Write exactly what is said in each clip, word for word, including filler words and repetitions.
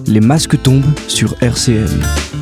Les masques tombent sur R C N.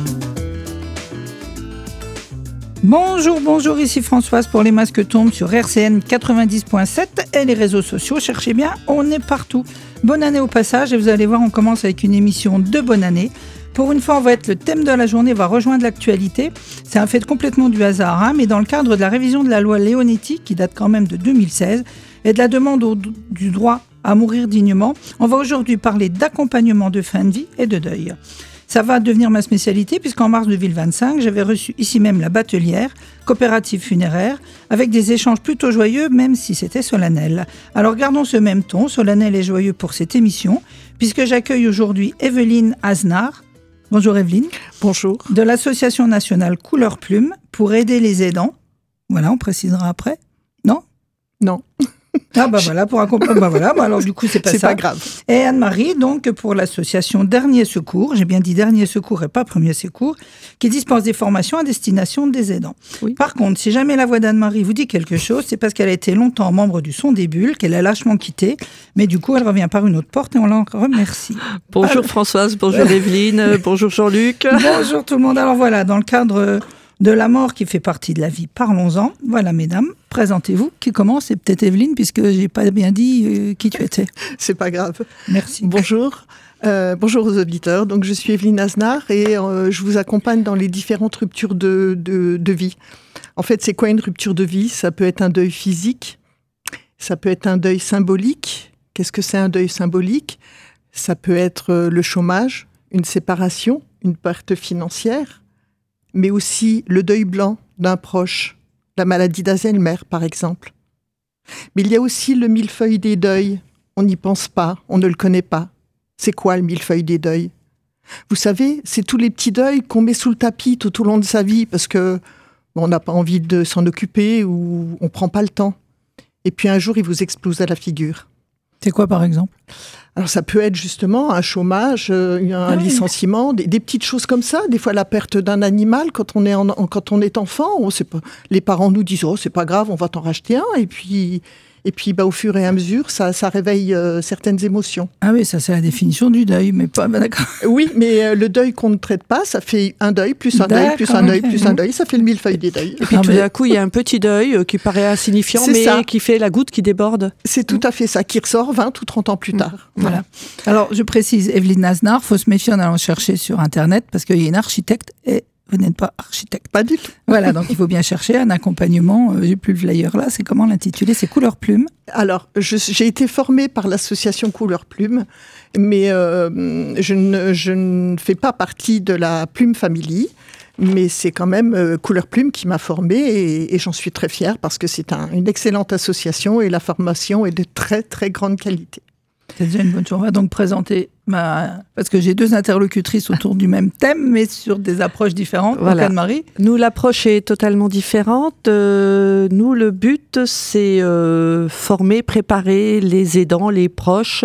Bonjour, bonjour, ici Françoise pour Les Masques tombent sur R C N quatre-vingt-dix point sept et les réseaux sociaux. Cherchez bien, on est partout. Bonne année au passage et vous allez voir, on commence avec une émission de bonne année. Pour une fois, on va être le thème de la journée, va rejoindre l'actualité. C'est un fait complètement du hasard, hein, mais dans le cadre de la révision de la loi Leonetti, qui date quand même de deux mille seize, et de la demande au, du droit à mourir dignement, on va aujourd'hui parler d'accompagnement de fin de vie et de deuil. Ça va devenir ma spécialité puisqu'en mars deux mille vingt-cinq, j'avais reçu ici même la Batelière, coopérative funéraire, avec des échanges plutôt joyeux, même si c'était solennel. Alors gardons ce même ton, solennel et joyeux pour cette émission, puisque j'accueille aujourd'hui Evelyne Aznar. Bonjour Evelyne. Bonjour. De l'Association nationale Couleur Plume pour aider les aidants. Voilà, on précisera après. Non ? Non. Ah bah voilà, pour accompagner. Bah voilà, bah alors du coup c'est pas c'est ça. C'est pas grave. Et Anne-Marie, donc pour l'association Dernier Secours, j'ai bien dit Dernier Secours et pas Premier Secours, qui dispense des formations à destination des aidants. Oui. Par contre, si jamais la voix d'Anne-Marie vous dit quelque chose, c'est parce qu'elle a été longtemps membre du Son des Bulles, qu'elle a lâchement quitté, mais du coup elle revient par une autre porte et on l'en remercie. Bonjour alors... Françoise, bonjour Evelyne, bonjour Jean-Luc. Bonjour tout le monde. Alors voilà, dans le cadre de la mort qui fait partie de la vie, parlons-en. Voilà, mesdames, présentez-vous. Qui commence ? C'est peut-être Evelyne, puisque je n'ai pas bien dit euh, qui tu étais. C'est pas grave. Merci. Bonjour. Euh, bonjour aux auditeurs. Donc, je suis Evelyne Aznar et euh, je vous accompagne dans les différentes ruptures de, de, de vie. En fait, c'est quoi une rupture de vie ? Ça peut être un deuil physique, ça peut être un deuil symbolique. Qu'est-ce que c'est un deuil symbolique ? Ça peut être le chômage, une séparation, une perte financière, mais aussi le deuil blanc d'un proche, la maladie d'Alzheimer par exemple. Mais il y a aussi le millefeuille des deuils. On n'y pense pas, on ne le connaît pas. C'est quoi le millefeuille des deuils ? Vous savez, c'est tous les petits deuils qu'on met sous le tapis tout au long de sa vie parce que bon, on n'a pas envie de s'en occuper ou on ne prend pas le temps. Et puis un jour, il vous explose à la figure. C'est quoi par exemple ? Alors ça peut être justement un chômage, un ah oui. licenciement, des, des petites choses comme ça. Des fois la perte d'un animal quand on est en, quand on est enfant, on sait pas, les parents nous disent oh c'est pas grave, on va t'en racheter un. Et puis et puis bah au fur et à mesure ça ça réveille euh, certaines émotions. Ah oui, ça c'est la définition du deuil, mais pas bah, d'accord. Oui, mais euh, le deuil qu'on ne traite pas, ça fait un deuil plus un d'accord, deuil plus un deuil plus un deuil, ça fait le millefeuille des deuils. Et puis ah, tout mais... d'un coup il y a un petit deuil euh, qui paraît insignifiant, c'est mais ça. Qui fait la goutte qui déborde. C'est tout à fait ça, qui ressort vingt ou trente ans plus tard. Mmh. Voilà. Alors, je précise, Evelyne Aznar, il faut se méfier en allant chercher sur Internet parce qu'il y a une architecte et vous n'êtes pas architecte. Pas du tout. Voilà, donc il faut bien chercher un accompagnement. Euh, j'ai plus le flyer là, c'est comment l'intituler ? C'est Couleur Plume. Alors, je, j'ai été formée par l'association Couleur Plume, mais euh, je, ne, je ne fais pas partie de la Plume Family. Mais c'est quand même euh, Couleur Plume qui m'a formée et, et j'en suis très fière parce que c'est un, une excellente association et la formation est de très très grande qualité. C'est déjà une bonne chose. On va donc présenter, ma... parce que j'ai deux interlocutrices autour du même thème, mais sur des approches différentes. Voilà. Anne-Marie. Nous, l'approche est totalement différente. Euh, nous, le but, c'est euh, former, préparer les aidants, les proches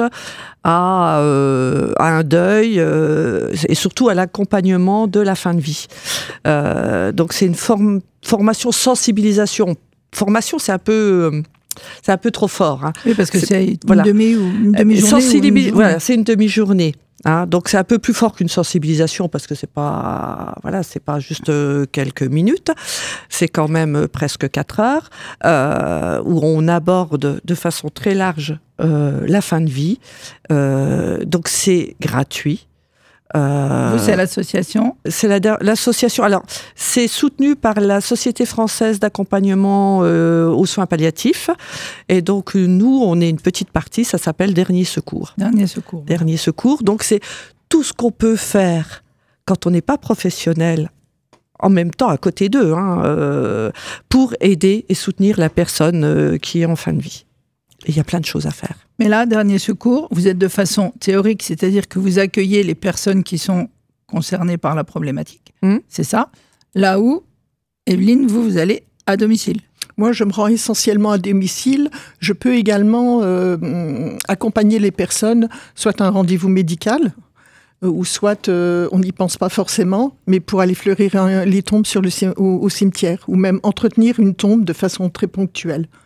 à, euh, à un deuil euh, et surtout à l'accompagnement de la fin de vie. Euh, donc, c'est une form- formation sensibilisation. Formation, c'est un peu... Euh, C'est un peu trop fort. Hein. Oui, parce que c'est, c'est une, voilà. demi, ou une demi-journée. Sensibilis- ou une voilà, c'est une demi-journée. Hein. Donc c'est un peu plus fort qu'une sensibilisation parce que c'est pas, voilà, c'est pas juste quelques minutes. C'est quand même presque quatre heures euh, où on aborde de façon très large euh, la fin de vie. Euh, donc c'est gratuit. Euh, Vous, c'est l'association ? C'est la, l'association. Alors, c'est soutenu par la Société française d'accompagnement euh, aux soins palliatifs. Et donc, nous, on est une petite partie, ça s'appelle Dernier Secours. Dernier Secours. Dernier Secours. Donc, c'est tout ce qu'on peut faire quand on n'est pas professionnel, en même temps à côté d'eux, hein, euh, pour aider et soutenir la personne euh, qui est en fin de vie. Et il y a plein de choses à faire. Mais là, Dernier Secours, vous êtes de façon théorique, c'est-à-dire que vous accueillez les personnes qui sont concernées par la problématique. Mmh. C'est ça ? Là où, Evelyne, vous, vous allez à domicile. Moi, je me rends essentiellement à domicile. Je peux également euh, accompagner les personnes, soit à un rendez-vous médical, euh, ou soit euh, on n'y pense pas forcément, mais pour aller fleurir un, les tombes sur le, au, au cimetière, ou même entretenir une tombe de façon très ponctuelle.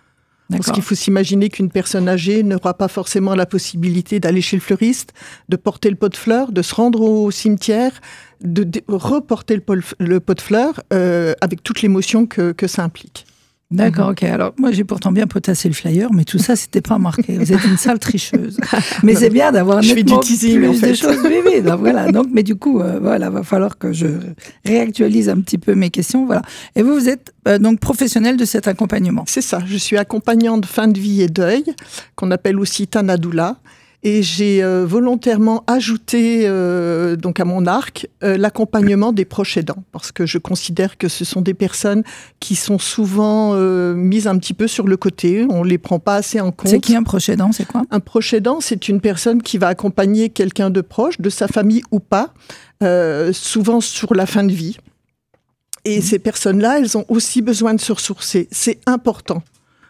D'accord. Parce qu'il faut s'imaginer qu'une personne âgée n'aura pas forcément la possibilité d'aller chez le fleuriste, de porter le pot de fleurs, de se rendre au cimetière, de, de reporter le pot, le pot de fleurs euh, avec toute l'émotion que, que ça implique. D'accord, ok. Alors, moi, j'ai pourtant bien potassé le flyer, mais tout ça, c'était pas marqué. Vous êtes une sale tricheuse. Mais c'est bien d'avoir je nettement fais du teasing, plus en fait. de choses. Oui, oui, donc, voilà. Donc, mais du coup, euh, voilà, va falloir que je réactualise un petit peu mes questions. Voilà. Et vous, vous êtes euh, donc professionnel de cet accompagnement. C'est ça. Je suis accompagnante fin de vie et deuil, qu'on appelle aussi Tana Doula. Et j'ai euh, volontairement ajouté euh, donc à mon arc euh, l'accompagnement des proches aidants, parce que je considère que ce sont des personnes qui sont souvent euh, mises un petit peu sur le côté, on les prend pas assez en compte. C'est qui un proche aidant, c'est quoi ? Un proche aidant, c'est une personne qui va accompagner quelqu'un de proche, de sa famille ou pas, euh, souvent sur la fin de vie. Et mmh. ces personnes-là, elles ont aussi besoin de se ressourcer. C'est important.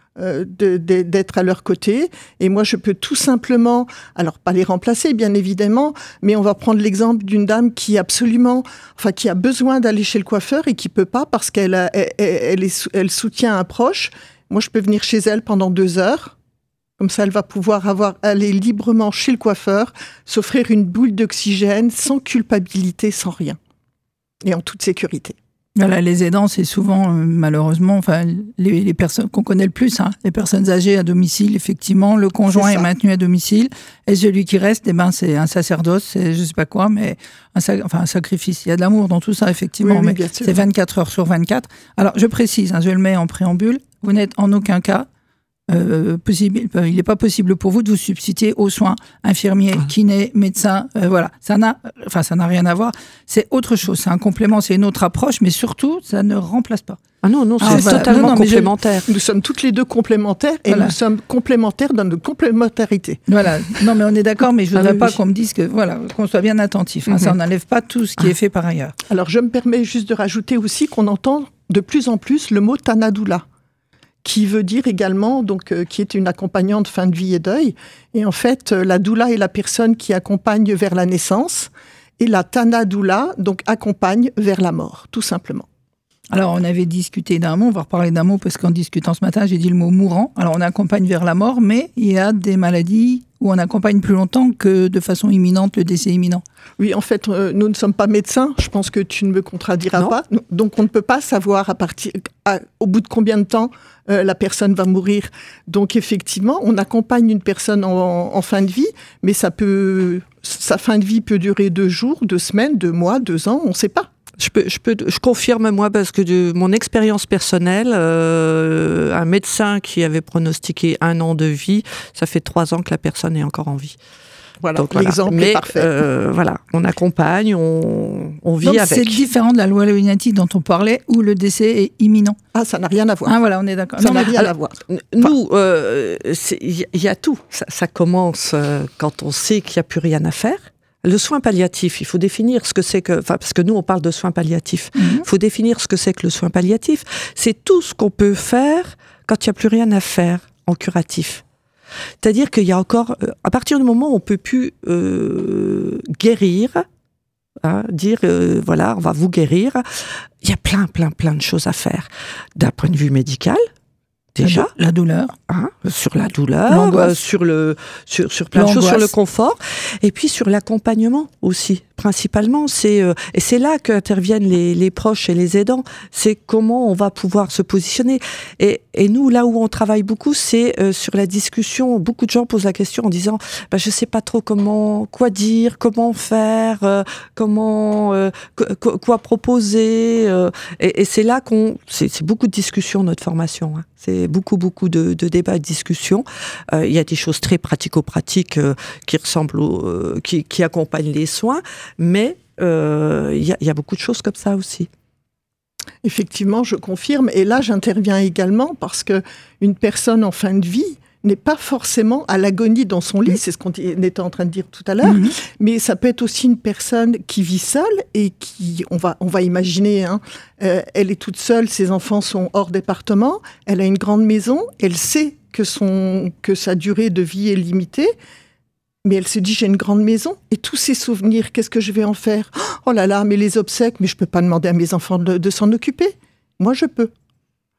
De, de, d'être à leur côté. Et moi, je peux tout simplement, alors pas les remplacer, bien évidemment, mais on va prendre l'exemple d'une dame qui absolument, enfin, qui a besoin d'aller chez le coiffeur et qui peut pas parce qu'elle a, elle, elle, est, elle soutient un proche. Moi, je peux venir chez elle pendant deux heures. Comme ça, elle va pouvoir avoir, aller librement chez le coiffeur, s'offrir une boule d'oxygène sans culpabilité, sans rien. Et en toute sécurité. Voilà, les aidants, c'est souvent, euh, malheureusement, enfin, les, les personnes qu'on connaît le plus, hein, les personnes âgées à domicile, effectivement, le conjoint est, est maintenu à domicile, et celui qui reste, eh ben, c'est un sacerdoce, c'est je sais pas quoi, mais un, enfin, un sacrifice. Il y a de l'amour dans tout ça, effectivement, oui, oui, mais c'est vingt-quatre heures sur vingt-quatre. Alors, je précise, hein, je le mets en préambule, vous n'êtes en aucun cas Euh, possible, il n'est pas possible pour vous de vous substituer aux soins infirmiers, kinés, médecins, euh, voilà. Ça n'a, enfin, ça n'a rien à voir. C'est autre chose. C'est un complément, c'est une autre approche, mais surtout, ça ne remplace pas. Ah non, non, c'est ah, voilà. totalement non, non, complémentaire. Je... Nous sommes toutes les deux complémentaires et voilà. Nous sommes complémentaires dans notre complémentarité. Voilà. Non, mais on est d'accord, mais je ne voudrais ah, oui, pas oui. qu'on me dise que, voilà, qu'on soit bien attentif. Hein. Mm-hmm. Ça n'enlève pas tout ce qui ah. est fait par ailleurs. Alors, je me permets juste de rajouter aussi qu'on entend de plus en plus le mot Tana Doula, qui veut dire également, donc, euh, qui est une accompagnante fin de vie et deuil. Et en fait, euh, la doula est la personne qui accompagne vers la naissance, et la Tana Doula, donc, accompagne vers la mort, tout simplement. Alors, on avait discuté d'un mot, on va reparler d'un mot, parce qu'en discutant ce matin, j'ai dit le mot mourant. Alors, on accompagne vers la mort, mais il y a des maladies où on accompagne plus longtemps que de façon imminente, le décès imminent. Oui, en fait, euh, nous ne sommes pas médecins. Je pense que tu ne me contrediras non. pas. Donc, on ne peut pas savoir à partir, à, au bout de combien de temps euh, la personne va mourir. Donc, effectivement, on accompagne une personne en, en fin de vie, mais ça peut, sa fin de vie peut durer deux jours, deux semaines, deux mois, deux ans, on ne sait pas. Je, peux, je, peux, je confirme, moi, parce que de mon expérience personnelle, euh, un médecin qui avait pronostiqué un an de vie, ça fait trois ans que la personne est encore en vie. Voilà, donc l'exemple voilà. est parfait. Euh, voilà, on accompagne, on, on vit donc avec. C'est différent de la loi Leonetti dont on parlait, où le décès est imminent. Ah, ça n'a rien à voir. Ah, voilà, on est d'accord. Ça n'a rien alors, à voir. Nous, il euh, y, y a tout. Ça, ça commence euh, quand on sait qu'il n'y a plus rien à faire. Le soin palliatif, il faut définir ce que c'est que... Enfin, parce que nous, on parle de soins palliatifs. Il mm-hmm. faut définir ce que c'est que le soin palliatif. C'est tout ce qu'on peut faire quand il n'y a plus rien à faire en curatif. C'est-à-dire qu'il y a encore... À partir du moment où on ne peut plus euh, guérir, hein, dire, euh, voilà, on va vous guérir, il y a plein, plein, plein de choses à faire. D'un point de vue médical, déjà, la douleur, hein, sur la douleur, euh, sur le, sur, sur plein de choses, sur le confort, et puis sur l'accompagnement aussi. Principalement, c'est euh, et c'est là qu'interviennent les, les proches et les aidants. C'est comment on va pouvoir se positionner. Et, et nous, là où on travaille beaucoup, c'est euh, sur la discussion. Beaucoup de gens posent la question en disant bah, « je sais pas trop comment, quoi dire, comment faire, euh, comment, euh, qu- quoi proposer. Euh, » Et, et c'est là qu'on, c'est, c'est beaucoup de discussions notre formation. Hein. C'est beaucoup, beaucoup de, de débats et de discussions. Euh, il y a des choses très pratico-pratiques euh, qui ressemblent, au, euh, qui, qui accompagnent les soins. Mais il euh, y, y a beaucoup de choses comme ça aussi. Effectivement, je confirme. Et là, j'interviens également parce qu'une personne en fin de vie n'est pas forcément à l'agonie dans son lit, c'est ce qu'on était en train de dire tout à l'heure, mmh. mais ça peut être aussi une personne qui vit seule et qui, on va, on va imaginer, hein, euh, elle est toute seule, ses enfants sont hors département, elle a une grande maison, elle sait que, son, que sa durée de vie est limitée, mais elle se dit, j'ai une grande maison, et tous ces souvenirs, qu'est-ce que je vais en faire ? Oh là là, mais les obsèques, mais je ne peux pas demander à mes enfants de, de s'en occuper. Moi, je peux.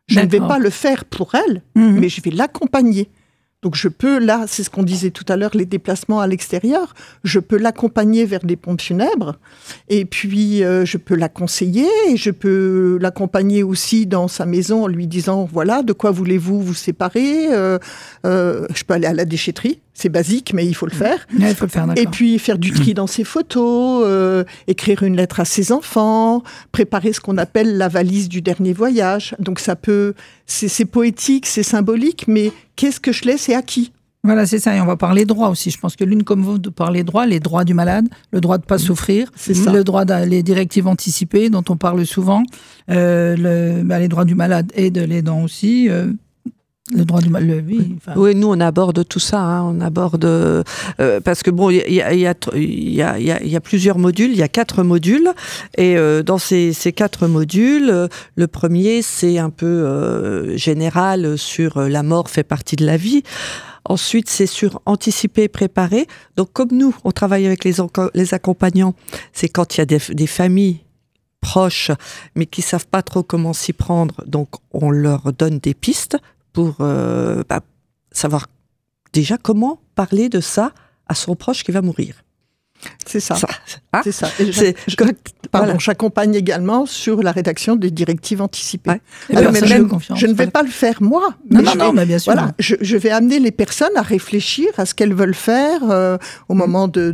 Je D'accord. ne vais pas le faire pour elle, Mmh. mais je vais l'accompagner. Donc je peux, là, c'est ce qu'on disait tout à l'heure, les déplacements à l'extérieur, je peux l'accompagner vers des pompes funèbres, et puis euh, je peux la conseiller, et je peux l'accompagner aussi dans sa maison en lui disant, voilà, de quoi voulez-vous vous séparer euh, euh, Je peux aller à la déchetterie, c'est basique, mais il faut le faire. Ouais, il faut le faire, d'accord. Et puis faire du tri dans ses photos, euh, écrire une lettre à ses enfants, préparer ce qu'on appelle la valise du dernier voyage. Donc ça peut, c'est, c'est poétique, c'est symbolique, mais qu'est-ce que je laisse et à qui ? Voilà, c'est ça. Et on va parler droit aussi. Je pense que l'une comme vous de parler droit, les droits du malade, le droit de ne pas souffrir, C'est ça. le droit des directives anticipées dont on parle souvent, euh, le, bah, les droits du malade et de l'aidant aussi. Euh, le droit du malade, oui. Enfin, Oui, nous on aborde tout ça, hein, on aborde euh, parce que bon, il y a, il y, a, il y, a, il y a plusieurs modules, il y a quatre modules, et euh, dans ces, ces quatre modules, euh, le premier c'est un peu euh, général sur euh, la mort fait partie de la vie. Ensuite, c'est sur anticiper, préparer. Donc, comme nous, on travaille avec les, enco- les accompagnants, c'est quand il y a des, des familles proches, mais qui savent pas trop comment s'y prendre. Donc, on leur donne des pistes pour euh, bah, savoir déjà comment parler de ça à son proche qui va mourir. C'est ça. Ça, hein C'est ça. Et C'est- je- je- quand- pardon, voilà. j'accompagne également sur la rédaction des directives anticipées. Ouais. les Alors, personnes mais de même, confiance, je ne vais voilà. pas le faire moi. Non, mais non, je non, vais- mais bien sûr. Voilà, je, je vais amener les personnes à réfléchir à ce qu'elles veulent faire euh, au moment de,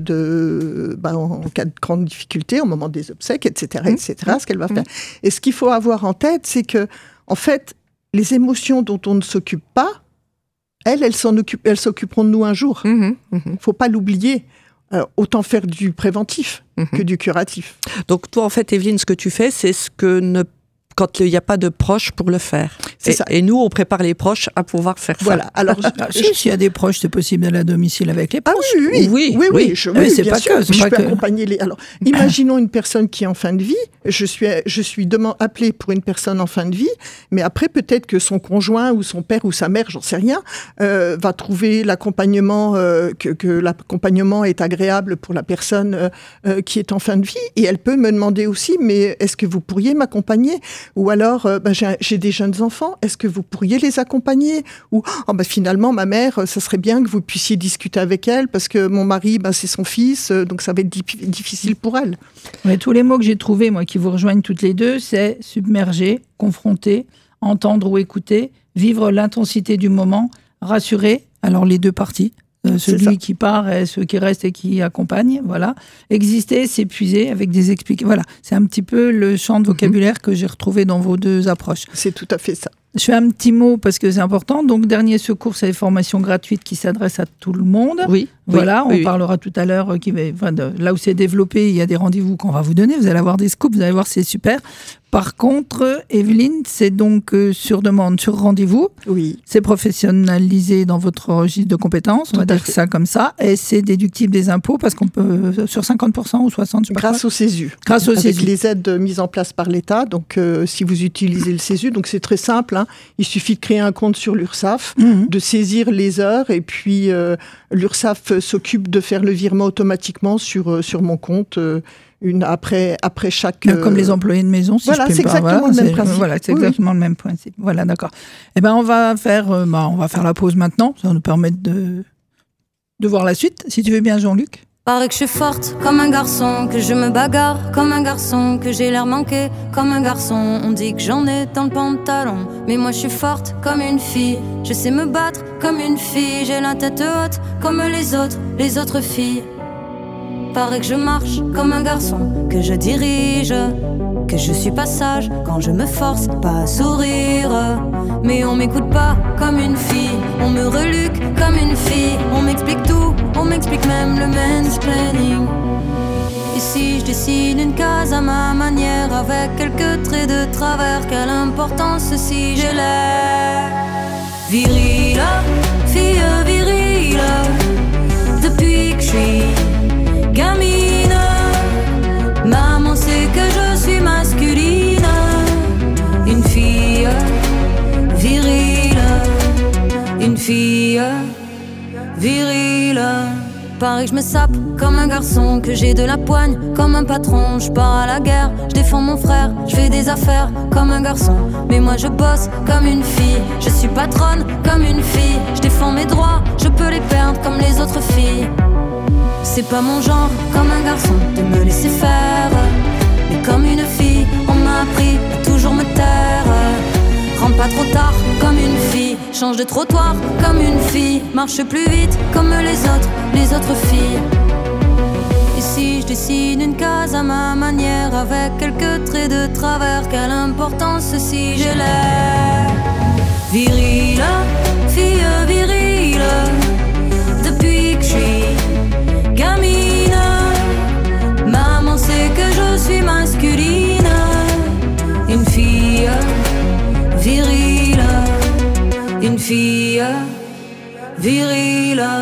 de bah, en cas de grande difficulté, au moment des obsèques, et cetera, et cetera, ce qu'elle va faire. Et ce qu'il faut avoir en tête, c'est que, en fait, les émotions dont on ne s'occupe pas, elles, elles s'en occupent, elles s'occuperont de nous un jour. Mhm, mhm. Faut pas l'oublier. Alors, autant faire du préventif Mhm. que du curatif. Donc, toi, en fait, Evelyne, ce que tu fais, c'est ce que ne quand il n'y a pas de proches pour le faire. C'est et, ça. et nous, on prépare les proches à pouvoir faire ça. Voilà. Alors, Ah, si, s'il y a des proches, c'est possible d'aller à domicile avec les Ah proches. oui, oui, oui, Oui, oui, oui. je, Ah oui, oui, c'est bien pas sûr. que, c'est je pas peux que. accompagner les. Alors, imaginons une personne qui est en fin de vie. Je suis, je suis demain appelée pour une personne en fin de vie, mais après peut-être que son conjoint ou son père ou sa mère, j'en sais rien, euh, va trouver l'accompagnement euh, que, que l'accompagnement est agréable pour la personne euh, euh, qui est en fin de vie, et elle peut me demander aussi, mais est-ce que vous pourriez m'accompagner ? Ou alors, euh, ben, j'ai, j'ai des jeunes enfants, est-ce que vous pourriez les accompagner ? Ou oh, ben, finalement, ma mère, ça serait bien que vous puissiez discuter avec elle parce que mon mari, ben, c'est son fils, euh, donc ça va être di- difficile pour elle. Mais tous les mots que j'ai trouvés, moi, qui vous rejoignent toutes les deux, c'est submerger, confronter, entendre ou écouter, vivre l'intensité du moment, rassurer, alors les deux parties, euh, C'est ça. celui qui part et ceux qui restent et qui accompagnent, voilà. Exister, s'épuiser avec des explications. Voilà, c'est un petit peu le champ de vocabulaire que j'ai retrouvé dans vos deux approches. C'est tout à fait ça. Je fais un petit mot parce que c'est important. Donc, dernier secours, c'est les formations gratuites qui s'adressent à tout le monde. Oui. Voilà, oui, on oui. parlera tout à l'heure. euh, Qui va, enfin, de- là où c'est développé, il y a des rendez-vous qu'on va vous donner. Vous allez avoir des scoops, vous allez voir, c'est super. Par contre, euh, Evelyne, c'est donc euh, sur demande, sur rendez-vous. Oui. C'est professionnalisé dans votre registre de compétences, on va Tout à dire fait. ça comme ça. Et c'est déductible des impôts parce qu'on peut, euh, sur cinquante pour cent ou soixante pour cent, je sais pas Grâce quoi. au CESU. Grâce au Avec CESU. les aides mises en place par l'État. Donc, euh, si vous utilisez le CESU, donc c'est très simple. Hein, il suffit de créer un compte sur l'URSSAF, Mhm. de saisir les heures, et puis euh, l'URSSAF s'occupe de faire le virement automatiquement sur, euh, sur mon compte euh, une, après, après chaque... Bien, Comme euh, les employés de maison, si voilà, je puis c'est me permettre. exactement le même c'est- principe. Voilà, c'est Oui, oui. exactement le même principe. Voilà, d'accord. Eh ben, on va faire, euh, bah, on va faire la pause maintenant. Ça va nous permettre de, de voir la suite. Si tu veux bien, Jean-Luc. Paraît que je suis forte comme un garçon, que je me bagarre comme un garçon, que j'ai l'air manqué comme un garçon. On dit que j'en ai dans le pantalon, mais moi je suis forte comme une fille. Je sais me battre comme une fille, j'ai la tête haute comme les autres, les autres filles. Paraît que je marche comme un garçon, que je dirige, que je suis pas sage quand je me force pas à sourire. Mais on m'écoute pas comme une fille, on me reluque comme une fille, on m'explique tout, on m'explique même le mansplaining. Ici je dessine une case à ma manière, avec quelques traits de travers, quelle importance si j'ai l'air virile, fille virile, depuis que je suis gamine. Maman sait que je suis masculine, une fille virile, une fille virile. Pareil, je me sape comme un garçon, que j'ai de la poigne comme un patron. Je pars à la guerre, je défends mon frère, je fais des affaires comme un garçon. Mais moi je bosse comme une fille, je suis patronne comme une fille. Je défends mes droits, je peux les perdre comme les autres filles. C'est pas mon genre, comme un garçon, de me laisser faire. Mais comme une fille, on m'a appris à toujours me taire. Rentre pas trop tard, comme une fille. Change de trottoir, comme une fille. Marche plus vite, comme les autres, les autres filles. Ici, je dessine une case à ma manière, avec quelques traits de travers. Quelle importance si j'ai l'air virile, fille virile. Depuis que je suis gamine, maman sait que je suis masculine. Une fille virile, une fille virile.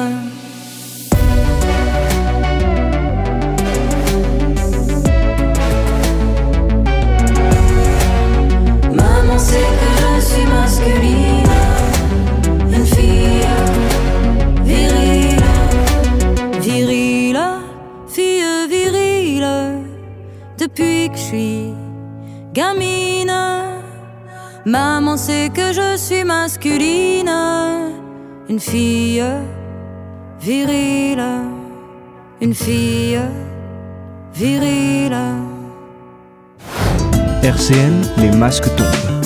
Maman sait que je suis masculine. Une fille virile, virile, fille virile. Depuis que je suis gamine, maman sait que je suis masculine. Une fille virile, une fille virile. R C N, les masques tombent.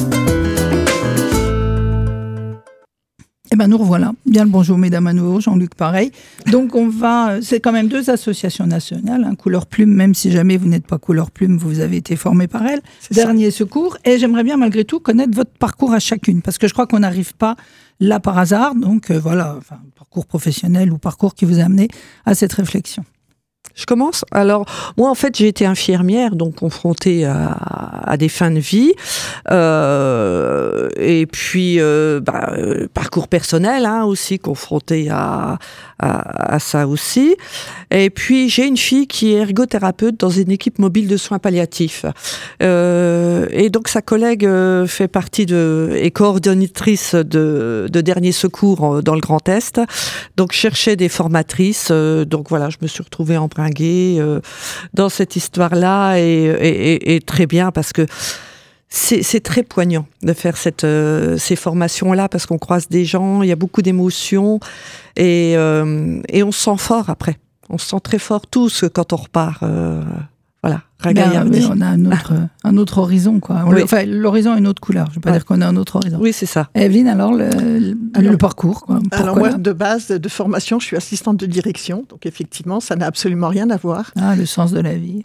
Eh ben nous revoilà. Bien le bonjour mesdames à nouveau, Jean-Luc pareil. Donc on va, c'est quand même deux associations nationales, hein, Couleur Plume, même si jamais vous n'êtes pas Couleur Plume, vous avez été formé par elle. C'est Dernier ça. Secours. Et j'aimerais bien malgré tout connaître votre parcours à chacune, parce que je crois qu'on n'arrive pas là par hasard. Donc euh, voilà, enfin, parcours professionnel ou parcours qui vous a amené à cette réflexion. Je commence. Alors, moi, en fait, j'ai été infirmière, donc confrontée à, à des fins de vie. Euh, et puis, euh, bah, euh, parcours personnel hein, aussi, confrontée à, à, à ça aussi. Et puis, j'ai une fille qui est ergothérapeute dans une équipe mobile de soins palliatifs. Euh, et donc, sa collègue euh, fait partie de, est coordonnatrice de, de Dernier Secours dans le Grand Est. Donc, je cherchais des formatrices. Euh, donc, voilà, je me suis retrouvée en Euh, dans cette histoire-là et, et, et très bien parce que c'est, c'est très poignant de faire cette, euh, ces formations-là parce qu'on croise des gens, il y a beaucoup d'émotions et, euh, et on se sent fort après. On se sent très fort tous quand on repart. Euh, voilà, ragaillardi. On a un autre, un autre horizon, quoi. Oui. Enfin, l'horizon a une autre couleur. Je ne veux pas ouais. dire qu'on a un autre horizon. Oui, c'est ça. Evelyne, alors, le, le, alors, le parcours, quoi. Alors, moi, de base, de formation, je suis assistante de direction. Donc, effectivement, ça n'a absolument rien à voir. Ah, le sens de la vie.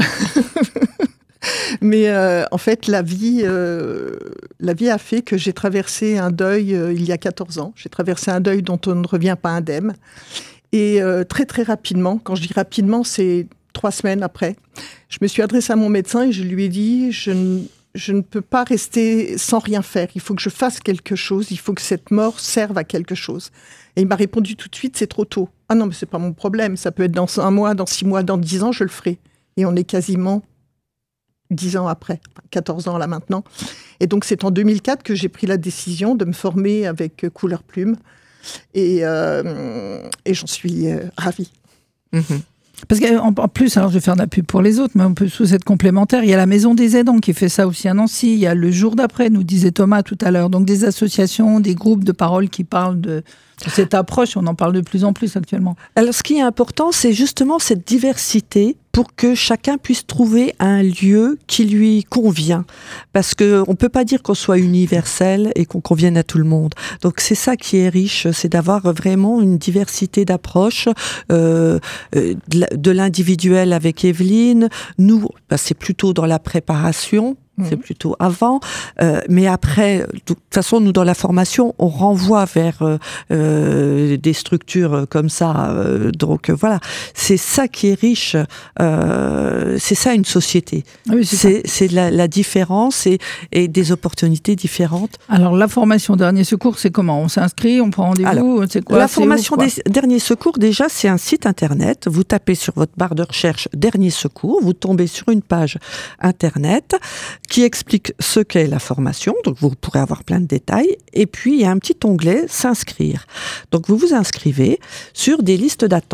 Mais euh, en fait, la vie, euh, la vie a fait que j'ai traversé un deuil euh, il y a quatorze ans. J'ai traversé un deuil dont on ne revient pas indemne. Et euh, très, très rapidement, quand je dis rapidement, c'est trois semaines après, je me suis adressée à mon médecin et je lui ai dit je ne, je ne peux pas rester sans rien faire. Il faut que je fasse quelque chose. Il faut que cette mort serve à quelque chose. Et il m'a répondu tout de suite, c'est trop tôt. Ah non, mais c'est pas mon problème. Ça peut être dans un mois, dans six mois, dans dix ans, je le ferai. Et on est quasiment dix ans après, quatorze ans là maintenant. Et donc c'est en deux mille quatre que j'ai pris la décision de me former avec Couleur Plume. Et, euh, et j'en suis euh, ravie. Mmh. Parce qu'en plus, alors je vais faire de la pub pour les autres, mais on peut sous être complémentaire. Il y a la Maison des Aidants qui fait ça aussi à Nancy. Il y a le jour d'après, nous disait Thomas tout à l'heure. Donc des associations, des groupes de parole qui parlent de, de cette approche. On en parle de plus en plus actuellement. Alors ce qui est important, c'est justement cette diversité pour que chacun puisse trouver un lieu qui lui convient. Parce qu'on ne peut pas dire qu'on soit universel et qu'on convienne à tout le monde. Donc c'est ça qui est riche, c'est d'avoir vraiment une diversité d'approches, euh, de l'individuel avec Evelyne. Nous, bah, c'est plutôt dans la préparation. C'est plutôt avant, euh, mais après, de toute façon, nous dans la formation, on renvoie vers euh, euh, des structures comme ça. Euh, donc euh, voilà, c'est ça qui est riche. Euh, c'est ça une société. Oui, c'est c'est, c'est la, la différence et, et des opportunités différentes. Alors la formation Dernier Secours, c'est comment ? On s'inscrit, on prend rendez-vous. Alors, c'est quoi ? La c'est formation où, quoi des Derniers Secours, déjà, c'est un site internet. Vous tapez sur votre barre de recherche Dernier Secours, vous tombez sur une page internet qui explique ce qu'est la formation, donc vous pourrez avoir plein de détails, et puis il y a un petit onglet « S'inscrire ». Donc vous vous inscrivez sur des listes d'attente.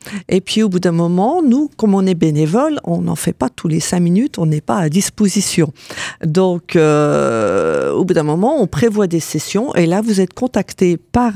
Et puis au bout d'un moment, nous, comme on est bénévole, on n'en fait pas tous les cinq minutes, on n'est pas à disposition. Donc euh, au bout d'un moment, on prévoit des sessions et là vous êtes contacté par,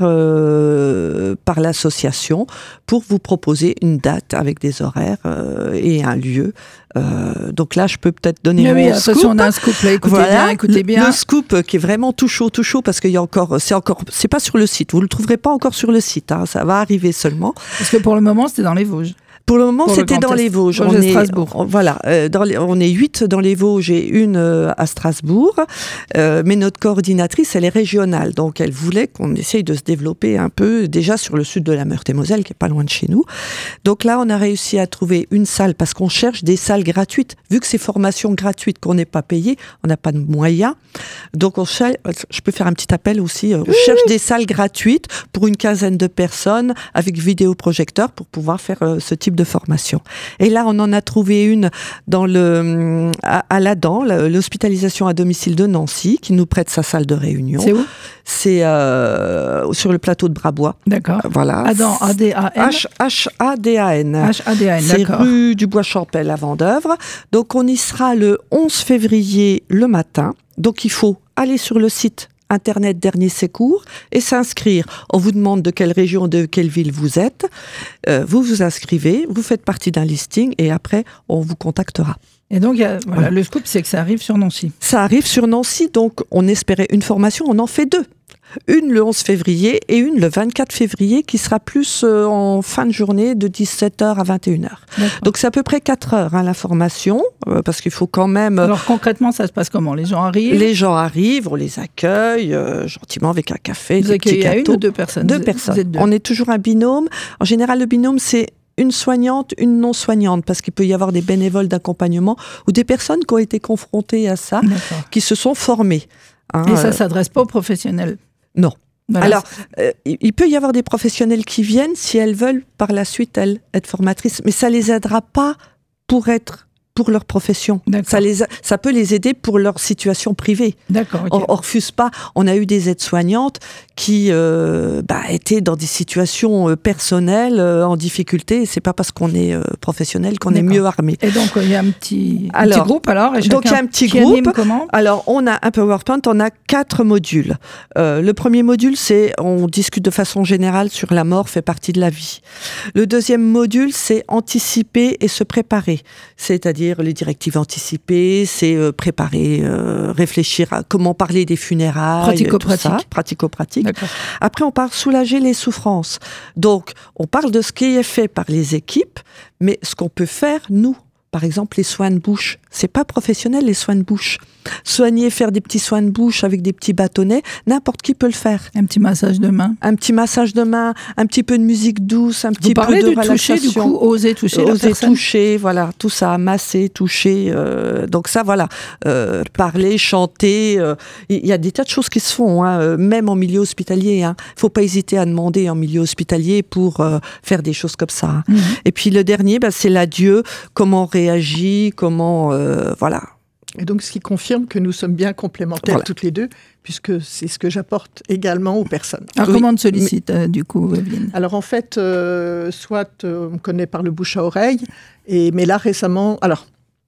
euh, par l'association pour vous proposer une date avec des horaires euh, et un lieu. Euh, donc là, je peux peut-être donner mais mon oui, scoop. attention, on a un scoop là, écoutez Voilà, bien, écoutez bien. Le, le scoop qui est vraiment tout chaud, tout chaud, parce qu'il y a encore, c'est encore, c'est pas sur le site. Vous le trouverez pas encore sur le site, hein, ça va arriver seulement. Parce que pour le moment, c'était dans les Vosges. Pour le moment, Pour c'était le dans les Vosges. Vosges On et est, Strasbourg. on, voilà, euh, dans les, on est huit dans les Vosges et une euh, à Strasbourg. Euh, mais notre coordinatrice, elle est régionale, donc elle voulait qu'on essaye de se développer un peu déjà sur le sud de la Meurthe-et-Moselle, qui est pas loin de chez nous. Donc là, on a réussi à trouver une salle parce qu'on cherche des salles gratuites. Vu que c'est formation gratuite, qu'on n'est pas payé, on n'a pas de moyens. Donc on cherche, je peux faire un petit appel aussi. On cherche des salles gratuites pour une quinzaine de personnes avec vidéoprojecteur pour pouvoir faire euh, ce type de formation. Et là, on en a trouvé une dans le, à, à l'Adam, l'hospitalisation à domicile de Nancy, qui nous prête sa salle de réunion. C'est où ? C'est euh, sur le plateau de Brabois. D'accord. Voilà. Adam, A D A N. H A D A N. H A D A N, C'est d'accord. rue du Bois-Champel à Vendeuvre. Donc, on y sera le onze février le matin. Donc, il faut aller sur le site Internet Dernier Secours et s'inscrire. On vous demande de quelle région, de quelle ville vous êtes. Euh, vous vous inscrivez, vous faites partie d'un listing et après, on vous contactera. Et donc, il y a, voilà, Voilà. le scoop, c'est que ça arrive sur Nancy. Ça arrive sur Nancy, donc on espérait une formation, on en fait deux. Une le onze février et une le vingt-quatre février qui sera plus euh, en fin de journée de dix-sept heures à vingt et une heures. D'accord. Donc c'est à peu près quatre heures hein, la formation, euh, parce qu'il faut quand même... Alors concrètement, ça se passe comment ? Les gens arrivent ? Les gens arrivent, on les accueille euh, gentiment avec un café, Vous des petits accueillez à une gâteaux. ou deux personnes ? Deux Vous- personnes. Vous êtes deux. On est toujours un binôme. En général, le binôme, c'est une soignante, une non-soignante, parce qu'il peut y avoir des bénévoles d'accompagnement ou des personnes qui ont été confrontées à ça, D'accord. qui se sont formées. hein. Et ça Euh, s'adresse pas aux professionnels ? Non. Voilà. Alors, euh, il peut y avoir des professionnels qui viennent si elles veulent par la suite, elles, être formatrices, mais ça les aidera pas pour être pour leur profession. D'accord. Ça, les a- ça peut les aider pour leur situation privée. D'accord, ok. On, on refuse pas. On a eu des aides-soignantes qui euh, bah, étaient dans des situations euh, personnelles euh, en difficulté. C'est pas parce qu'on est euh, professionnel qu'on est D'accord. mieux armé. Et donc, il y a un petit, un Alors, petit groupe alors et donc, il y a chacun un petit qui groupe. anime comment ? Alors, on a un PowerPoint, on a quatre modules. Euh, le premier module, c'est on discute de façon générale sur la mort fait partie de la vie. Le deuxième module, c'est anticiper et se préparer, c'est-à-dire les directives anticipées, c'est euh, préparer, euh, réfléchir à comment parler des funérailles, Pratico-pratique. tout ça, pratico-pratique. D'accord. Après, on parle soulager les souffrances. Donc, on parle de ce qui est fait par les équipes, mais ce qu'on peut faire, nous. Par exemple, les soins de bouche. C'est pas professionnel, les soins de bouche. Soigner, faire des petits soins de bouche avec des petits bâtonnets, n'importe qui peut le faire. Un petit massage de main. Un petit massage de main, un petit peu de musique douce, un petit Vous parlez peu de du toucher, du relaxation. coup, oser toucher la Oser personne. toucher, voilà, tout ça, masser, toucher. euh, donc ça, voilà, euh, parler, chanter. euh, Il y a des tas de choses qui se font, hein, euh, même en milieu hospitalier. Il ne faut pas hésiter à demander en milieu hospitalier pour euh, faire des choses comme ça. hein. Mhm. Et puis le dernier, bah, c'est l'adieu. Comment on réagit, comment, euh, voilà. Et donc, ce qui confirme que nous sommes bien complémentaires Voilà. toutes les deux, puisque c'est ce que j'apporte également aux personnes. Alors, Oui. comment on te sollicite, euh, du coup, Evelyne ? Alors, en fait, euh, soit euh, on me connaît par le bouche à oreille, et, mais là, récemment, alors,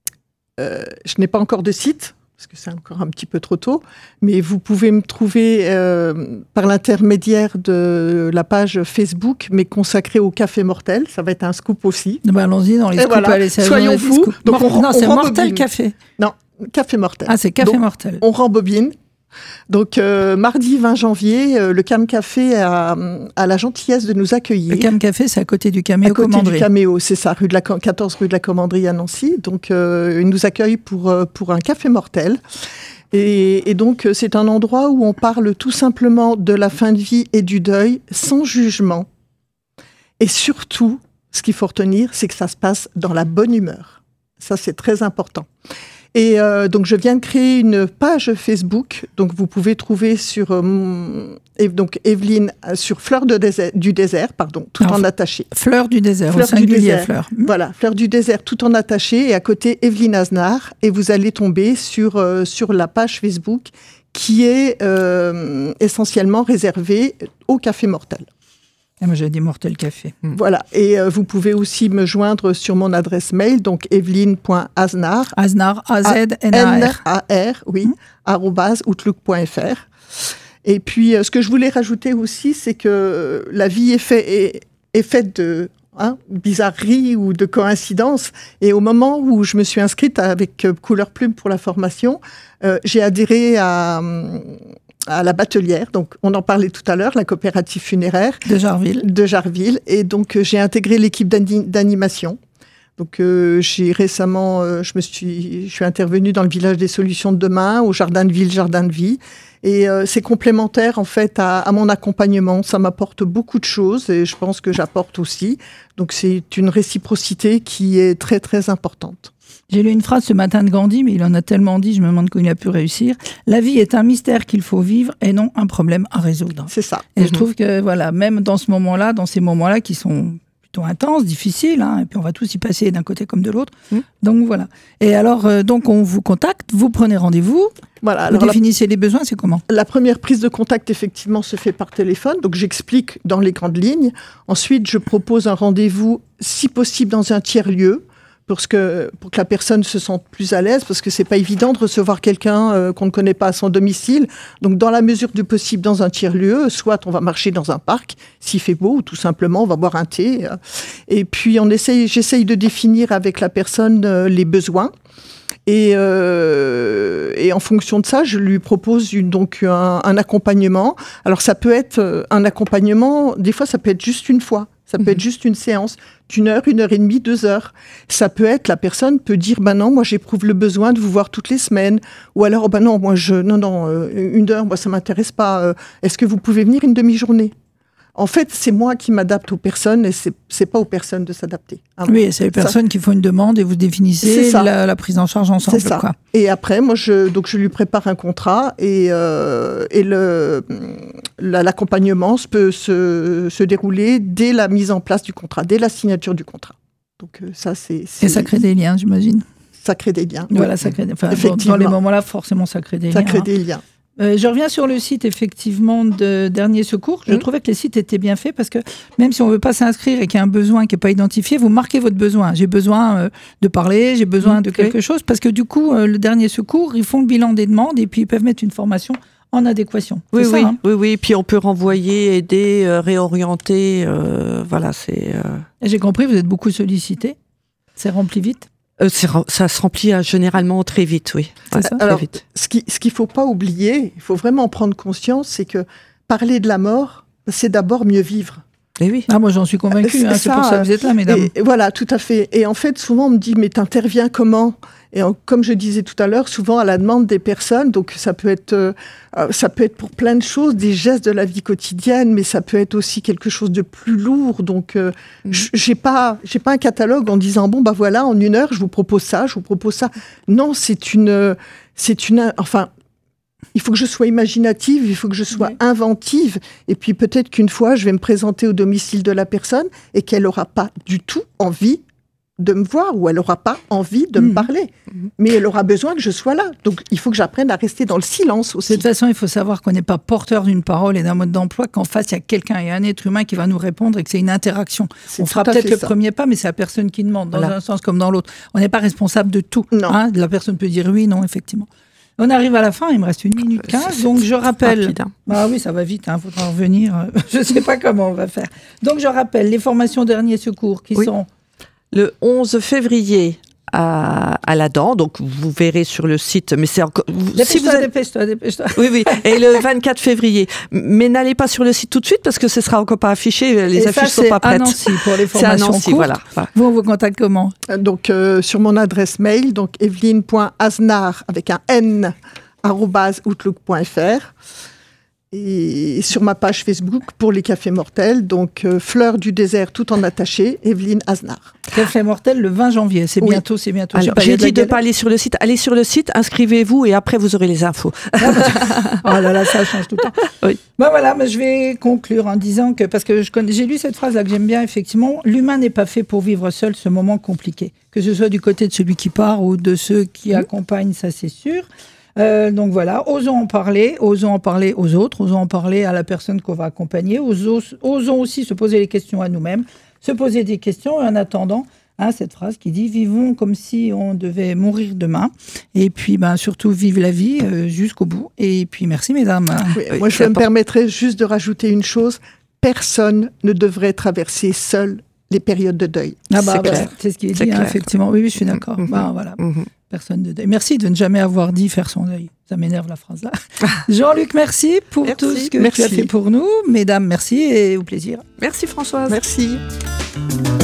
euh, je n'ai pas encore de site, parce que c'est encore un petit peu trop tôt, mais vous pouvez me trouver euh, par l'intermédiaire de la page Facebook, mais consacrée au café mortel. Ça va être un scoop aussi. Ben, allons-y dans les Et scoops. voilà. Allez, c'est la Soyons journée des fous. scoops. Donc, Mor- on- non, on c'est rembobine. Mortel Café. Non, café mortel. Ah, c'est Café Donc, Mortel. On rembobine. Donc, euh, mardi vingt janvier, euh, le Cam Café a, a la gentillesse de nous accueillir. Le Cam Café, c'est à côté du Caméo à côté Commanderie. du Caméo, c'est ça, rue de la, quatorze rue de la Commanderie à Nancy. Donc, euh, il nous accueille pour, euh, pour un café mortel. Et, et donc, euh, c'est un endroit où on parle tout simplement de la fin de vie et du deuil, sans jugement. Et surtout, ce qu'il faut retenir, c'est que ça se passe dans la bonne humeur. Ça, c'est très important. Et euh, donc, je viens de créer une page Facebook. Donc, vous pouvez trouver sur euh, mon- et donc Evelyne euh, sur Fleur de désert, du désert, pardon, tout Alors, en attaché. Fleur du désert, Fleur au du singulier désert. fleur. Voilà, Fleur du désert, tout en attaché, et à côté Evelyne Aznar, et vous allez tomber sur euh, sur la page Facebook qui est euh, essentiellement réservée au café mortel. Et moi, j'ai dit Mortel Café. Mmh. Voilà. Et euh, vous pouvez aussi me joindre sur mon adresse mail, donc evelyne point aznar. Aznar, A Z N A R. A R, oui, mmh. arobase outlook point f r. Et puis, euh, ce que je voulais rajouter aussi, c'est que la vie est, fait, est, est faite de hein, bizarreries ou de coïncidences. Et au moment où je me suis inscrite avec euh, Couleur Plume pour la formation, euh, j'ai adhéré à, à la Batelière. Donc, on en parlait tout à l'heure, la coopérative funéraire. De Jarville. De Jarville. Et donc, euh, j'ai intégré l'équipe d'ani- d'animation. Donc, euh, j'ai récemment, euh, je me suis, je suis intervenue dans le village des solutions de demain, au jardin de ville, jardin de vie. Et euh, c'est complémentaire, en fait, à, à mon accompagnement. Ça m'apporte beaucoup de choses et je pense que j'apporte aussi. Donc, c'est une réciprocité qui est très, très importante. J'ai lu une phrase ce matin de Gandhi, mais il en a tellement dit, je me demande comment il a pu réussir. La vie est un mystère qu'il faut vivre et non un problème à résoudre. C'est ça. Et mmh. je trouve que, voilà, même dans ce moment-là, dans ces moments-là qui sont plutôt intenses, difficiles, hein, et puis on va tous y passer d'un côté comme de l'autre. Mmh. Donc, voilà. Et alors, euh, donc, on vous contacte, vous prenez rendez-vous. Voilà, vous alors définissez la... les besoins, c'est comment ? La première prise de contact, effectivement, se fait par téléphone. Donc, j'explique dans les grandes lignes. Ensuite, je propose un rendez-vous, si possible, dans un tiers-lieu, pour que, pour que la personne se sente plus à l'aise, parce que c'est pas évident de recevoir quelqu'un euh, qu'on ne connaît pas à son domicile. Donc, dans la mesure du possible, dans un tiers-lieu, soit on va marcher dans un parc, s'il fait beau, ou tout simplement, on va boire un thé. Euh, et puis, on essaye, j'essaye de définir avec la personne euh, les besoins. Et, euh, et en fonction de ça, je lui propose une, donc un, un accompagnement. Alors, ça peut être un accompagnement, des fois, ça peut être juste une fois. Ça peut mmh. être juste une séance d'une heure, une heure et demie, deux heures. Ça peut être, la personne peut dire, ben non, moi, j'éprouve le besoin de vous voir toutes les semaines. Ou alors, oh ben non, moi, je, non, non, euh, une heure, moi, ça m'intéresse pas. Euh, est-ce que vous pouvez venir une demi-journée ? En fait, c'est moi qui m'adapte aux personnes et c'est, c'est pas aux personnes de s'adapter. Hein. Oui, c'est les personnes ça. qui font une demande et vous définissez la, la prise en charge ensemble. C'est ça. Quoi. Et après, moi, je, donc je lui prépare un contrat et, euh, et le, la, l'accompagnement peut se, se dérouler dès la mise en place du contrat, dès la signature du contrat. Donc ça, c'est, c'est... Et ça crée des liens, j'imagine. Ça crée des liens. Voilà, oui. ça crée. Enfin, dans les moments-là, forcément, ça crée des ça liens. Ça crée hein. des liens. Euh, je reviens sur le site, effectivement, de Dernier Secours. Je mmh. trouvais que les sites étaient bien faits parce que même si on ne veut pas s'inscrire et qu'il y a un besoin qui n'est pas identifié, vous marquez votre besoin. J'ai besoin euh, de parler, j'ai besoin mmh. de quelque oui. chose parce que du coup, euh, le Dernier Secours, ils font le bilan des demandes et puis ils peuvent mettre une formation en adéquation. Oui, c'est oui, ça, hein oui, oui. Puis on peut renvoyer, aider, euh, réorienter. Euh, voilà, c'est. Euh... J'ai compris, vous êtes beaucoup sollicité. C'est rempli vite. Euh, c'est, ça se remplit euh, généralement très vite, oui. C'est ça. Alors, vite. ce qui, ce qu'il ne faut pas oublier, il faut vraiment en prendre conscience, c'est que parler de la mort, c'est d'abord mieux vivre. Et oui. Ah, moi, j'en suis convaincue. C'est, hein, c'est ça, pour ça que vous êtes là, mesdames. Et, voilà, tout à fait. Et en fait, souvent, on me dit, mais t'interviens comment ? Et en, comme je disais tout à l'heure, souvent à la demande des personnes, donc ça peut être, euh, ça peut être pour plein de choses, des gestes de la vie quotidienne, mais ça peut être aussi quelque chose de plus lourd. Donc, euh, mmh. j'ai pas, j'ai pas un catalogue en disant bon bah voilà, en une heure, je vous propose ça, je vous propose ça. Non, c'est une, c'est une, enfin. Il faut que je sois imaginative, il faut que je sois oui. inventive. Et puis peut-être qu'une fois, je vais me présenter au domicile de la personne et qu'elle n'aura pas du tout envie de me voir ou elle n'aura pas envie de mmh. me parler. Mmh. Mais elle aura besoin que je sois là. Donc il faut que j'apprenne à rester dans le silence aussi. De toute façon, il faut savoir qu'on n'est pas porteur d'une parole et d'un mode d'emploi, qu'en face, il y a quelqu'un et un être humain qui va nous répondre et que c'est une interaction. C'est On fera peut-être le ça. premier pas, mais c'est la personne qui demande, dans voilà. un sens comme dans l'autre. On n'est pas responsable de tout. Non. Hein, la personne peut dire oui, non, effectivement. On arrive à la fin, il me reste une minute quinze, donc je rappelle... Rapide, hein. Bah oui, ça va vite, il hein, faudra revenir, je ne sais pas comment on va faire. Donc je rappelle, les formations Dernier Secours qui oui. sont... Le onze février à, à la Dent, donc vous verrez sur le site, mais c'est encore... Dépêche-toi, si vous êtes... dépêche-toi, dépêche-toi. Oui, oui, et le vingt-quatre février. Mais n'allez pas sur le site tout de suite parce que ce ne sera encore pas affiché, les et affiches ne sont pas prêtes. C'est à Nancy pour les formations c'est à Nancy, courtes. Voilà, voilà. Vous, on vous contacte comment ? Donc euh, sur mon adresse mail, donc evelyne point aznar avec un N, arobase outlook point f r et sur ma page Facebook pour les cafés mortels, donc euh, Fleur du désert tout en attaché, Evelyne Aznar. Café mortel le vingt janvier, c'est oui. bientôt, c'est bientôt. Alors, j'ai dit de ne pas aller sur le site, allez sur le site, inscrivez-vous et après vous aurez les infos. Oh là là, ça change tout le temps. Oui. Bon voilà, mais je vais conclure en disant que, parce que je connais, j'ai lu cette phrase-là que j'aime bien, effectivement, l'humain n'est pas fait pour vivre seul ce moment compliqué, que ce soit du côté de celui qui part ou de ceux qui mmh. accompagnent, ça c'est sûr. Euh, donc voilà, osons en parler, osons en parler aux autres, osons en parler à la personne qu'on va accompagner, osons, osons aussi se poser les questions à nous-mêmes, se poser des questions et en attendant, hein, cette phrase qui dit « Vivons comme si on devait mourir demain ». Et puis ben, surtout, vive la vie euh, jusqu'au bout. Et puis merci mesdames. Oui, oui, moi, je me permettrais juste de rajouter une chose. Personne ne devrait traverser seul les périodes de deuil. Ah bah, c'est, voilà, clair. c'est ce qui est, c'est dit, hein, clair. effectivement. Oui, oui, je suis d'accord. Mm-hmm. Ben, voilà. Mm-hmm. Personne de deuil. Merci de ne jamais avoir dit faire son deuil. Ça m'énerve la phrase là. Jean-Luc, merci pour Merci. tout ce que Merci. tu as fait pour nous. Mesdames, merci et au plaisir. Merci Françoise. Merci.